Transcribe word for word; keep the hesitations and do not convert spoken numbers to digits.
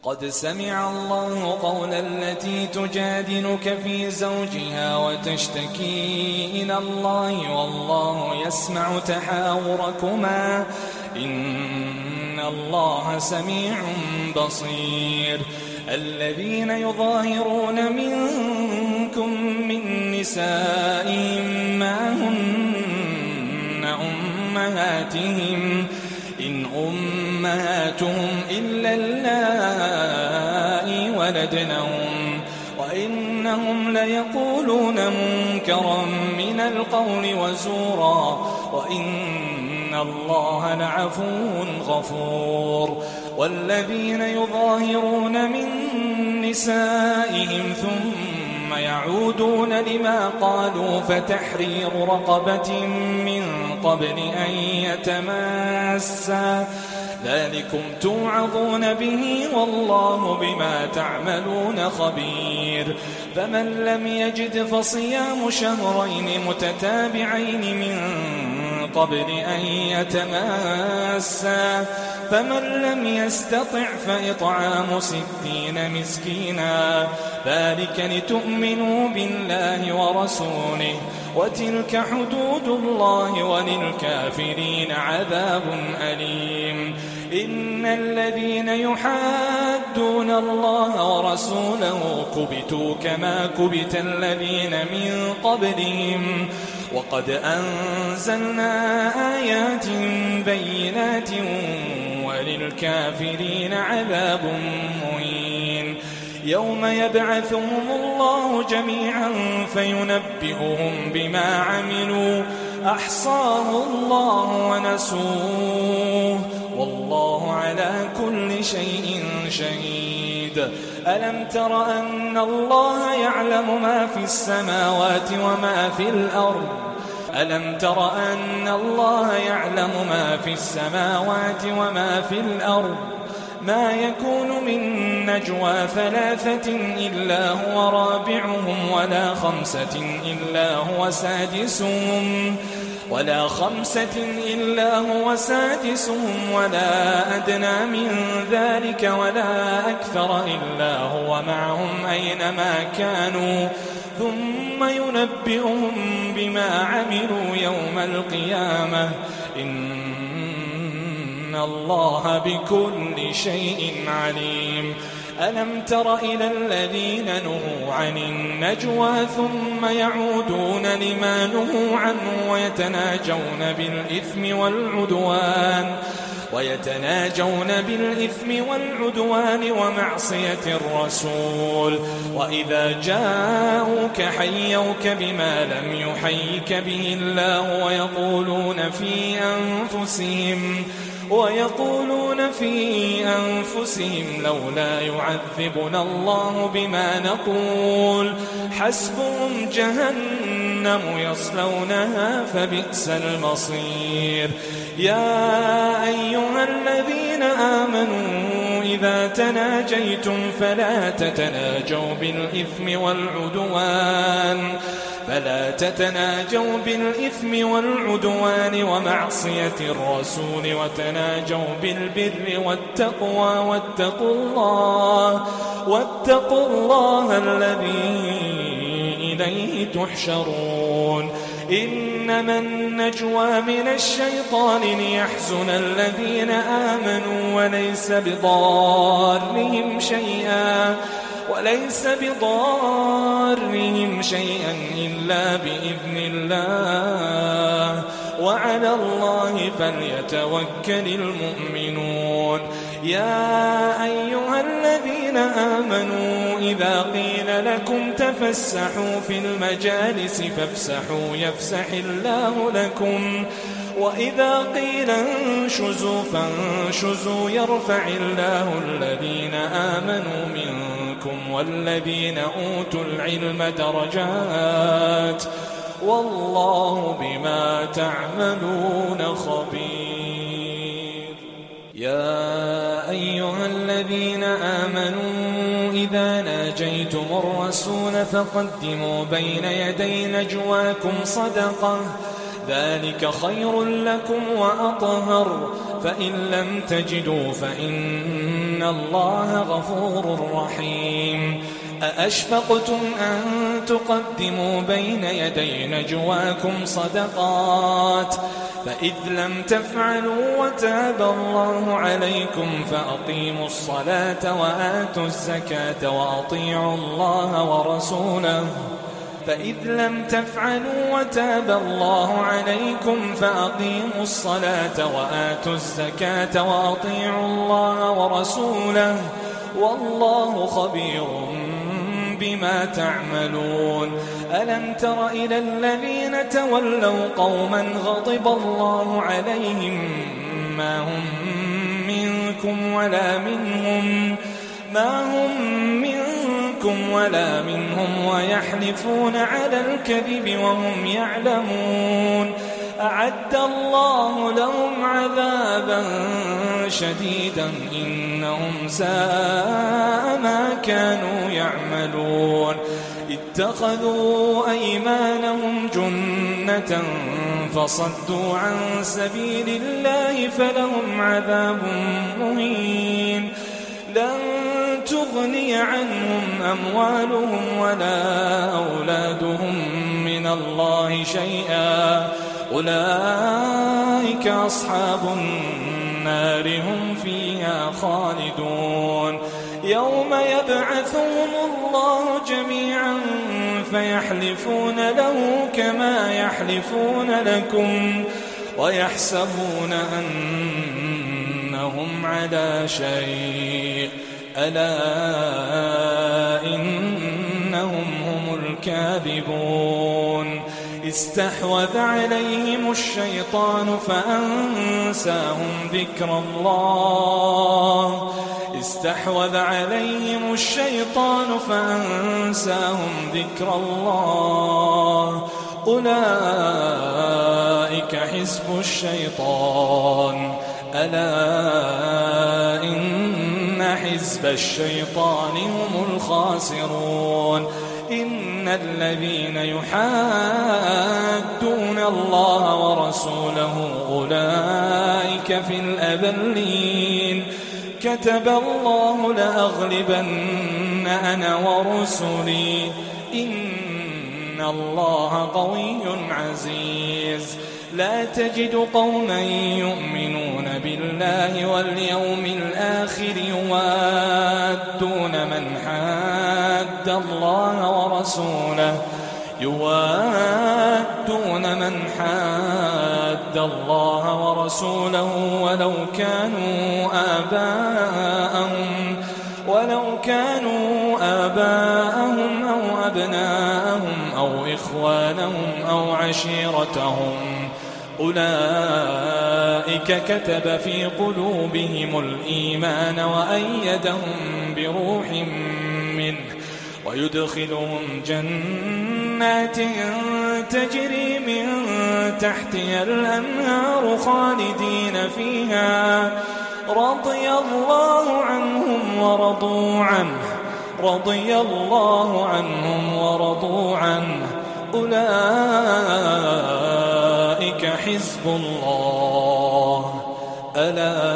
قد سمع الله قول التي تجادلك في زوجها وتشتكي إلى الله والله يسمع تحاوركما إن الله سميع بصير. الذين يظاهرون منكم من نسائهم ما هن أمهاتهم إن أمهاتهم إلا اللائي ولدنهم وإنهم ليقولون منكرا من القول وزورا وإن الله لعفو غفور. والذين يظاهرون من نسائهم ثم يعودون لما قالوا فتحرير رقبة من قبل أن يتماسا ذلكم توعظون به والله بما تعملون خبير. فمن لم يجد فصيام شهرين متتابعين من قبل أن يتماسا فمن لم يستطع فإطعام ستين مسكينا ذلك لتؤمنوا بالله ورسوله وتلك حدود الله وللكافرين عذاب أليم. إن الذين يحادون الله ورسوله كبتوا كما كبت الذين من قبلهم وقد أنزلنا آيات بينات وللكافرين عذاب مهين. يوم يبعثهم الله جميعا فينبئهم بما عملوا أحصاه الله ونسوه والله على كل شيء شهيد. ألم تر أن الله يعلم ما في السماوات وما في الأرض ألم تر أن الله يعلم ما في السماوات وما في الأرض ما يكون من نجوى ثلاثة إلا هو رابعهم ولا خمسة إلا هو سادسهم ولا خمسة إلا هو سادسهم ولا أدنى من ذلك ولا أكثر إلا هو معهم أينما كانوا ثم ينبئهم بما عملوا يوم القيامة إن الله بكل شيء عليم. ألم تر إلى الذين نهوا عن النجوى ثم يعودون لما نهوا عنه ويتناجون بالإثم والعدوان ويتناجون بالإثم والعدوان ومعصية الرسول وإذا جاءوك حيوك بما لم يحيك به الله ويقولون في أنفسهم ويقولون في أنفسهم لولا يعذبنا الله بما نقول حسبهم جهنم يصلونها فبئس المصير. يا أيها الذين آمنوا إذا تناجيتم فلا تتناجوا بالإثم والعدوان فلا تتناجوا بالإثم والعدوان ومعصية الرسول وتناجوا بالبر والتقوى واتقوا الله واتقوا الله الذي إليه تحشرون. إنما النجوى من الشيطان ليحزن الذين آمنوا وليس بضارهم شيئا وليس بضارهم شيئا إلا بإذن الله وعلى الله فليتوكل المؤمنون. يا أيها الذين آمنوا إذا قيل لكم تفسحوا في المجالس فافسحوا يفسح الله لكم وإذا قيل انشزوا فانشزوا يرفع الله الذين آمنوا منكم والذين أوتوا العلم درجات والله بما تعملون خبير. يا أيها الذين آمنوا إذا ناجيتم الرسول فقدموا بين يدي نجواكم صدقة ذلك خير لكم وأطهر فإن لم تجدوا فإن إن الله غفور رحيم. أأشفقتم أن تقدموا بين يدي نجواكم صدقات فإذ لم تفعلوا وتاب الله عليكم فأقيموا الصلاة وآتوا الزكاة وأطيعوا الله ورسوله فإذ لم تفعلوا وتاب الله عليكم فأقيموا الصلاة وآتوا الزكاة وأطيعوا الله ورسوله والله خبير بما تعملون. ألم تر إلى الذين تولوا قوما غضب الله عليهم ما هم منكم ولا منهم ما هم منكم ولا منهم ويحلفون على الكذب وهم يعلمون أعد الله لهم عذابا شديدا إنهم ساء ما كانوا يعملون. اتخذوا أيمانهم جنة فصدوا عن سبيل الله فلهم عذاب مهين. لن تغني عنهم أموالهم ولا أولادهم من الله شيئا أولئك أصحاب النار هم فيها خالدون. يوم يبعثهم الله جميعا فيحلفون له كما يحلفون لكم ويحسبون أنهم على شيء ألا إنهم هم الكاذبون. استحوذ عليهم الشيطان فأنساهم ذكر الله استحوذ عليهم الشيطان فأنساهم ذكر الله أولئك حزب الشيطان ألا إن حزب الشيطان هم الخاسرون. إن الذين يحادون الله ورسوله أولئك في الأذلين. كتب الله لأغلبن أنا ورسلي إن الله قوي عزيز. لا تجد قوما يؤمنون بالله واليوم الآخر يوادون من حاد الله ورسوله يوادون من حاد الله ورسوله ولو كانوا آباءهم ولو كانوا آباءهم أو أبناءهم أو إخوانهم أو عشيرتهم أولئك كتب في قلوبهم الإيمان وأيدهم بروح منه ويدخلهم جنات تجري من تحتها الأنهار خالدين فيها رضي الله عنهم ورضوا عنه رضي الله عنهم ورضوا عنه أولئك حزب الله ألا